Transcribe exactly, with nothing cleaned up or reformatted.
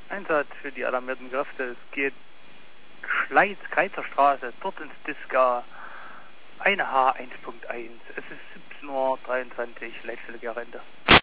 Einsatz für die alarmierten Kräfte. Es geht Schleiz, Kreizerstraße, dort ins Diska, eine H eins Punkt eins. Es ist siebzehn Uhr dreiundzwanzig, Leitstelle Gerente.